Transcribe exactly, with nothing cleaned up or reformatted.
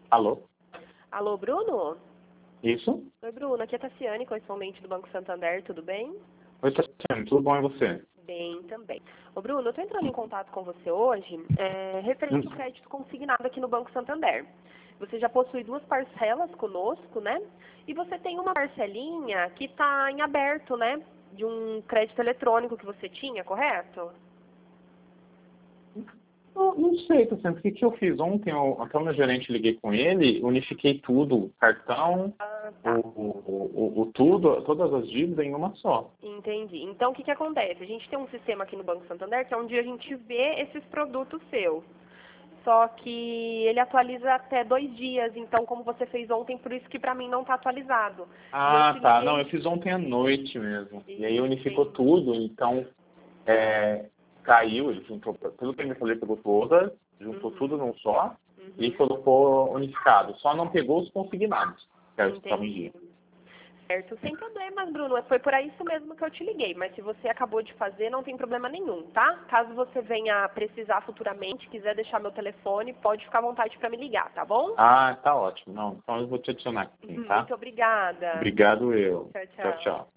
Alô? Alô, Bruno? Isso? Oi, Bruno. Aqui é a Tassiane, correspondente do Banco Santander. Tudo bem? Oi, Tatiana, tudo bom e você? Bem, também. Ô, Bruno, eu estou entrando em contato com você hoje é, referente ao Hum. crédito consignado aqui no Banco Santander. Você já possui duas parcelas conosco, né? E você tem uma parcelinha que está em aberto, né? De um crédito eletrônico que você tinha, correto? Não, não sei, Tatiana, o que, que eu fiz ontem? Eu, até o meu gerente, liguei com ele, unifiquei tudo, cartão, Ah, o, tá. o, o, o tudo, todas as dívidas em uma só. Entendi. Então, o que, que acontece? A gente tem um sistema aqui no Banco Santander que é onde a gente vê esses produtos seus. Só que ele atualiza até dois dias, então como você fez ontem, por isso que pra mim não tá atualizado. E eu Ah, te tá. Não, eu liguei fiz ontem à noite mesmo. E aí e unificou entendi. tudo, então é, caiu, ele juntou, pelo que ele me falou, ele pegou todas, juntou tudo Uhum, num só e uhum, colocou unificado. Só não pegou os consignados, que era os que estavam em entendi. dia. Certo, sem problemas, Bruno. Foi por isso mesmo que eu te liguei, mas se você acabou de fazer, não tem problema nenhum, tá? Caso você venha precisar futuramente, quiser deixar meu telefone, pode ficar à vontade pra me ligar, tá bom? Ah, tá ótimo. Não, então eu vou te adicionar aqui, tá? Muito obrigada. Obrigado eu. Tchau, Tchau, tchau. tchau.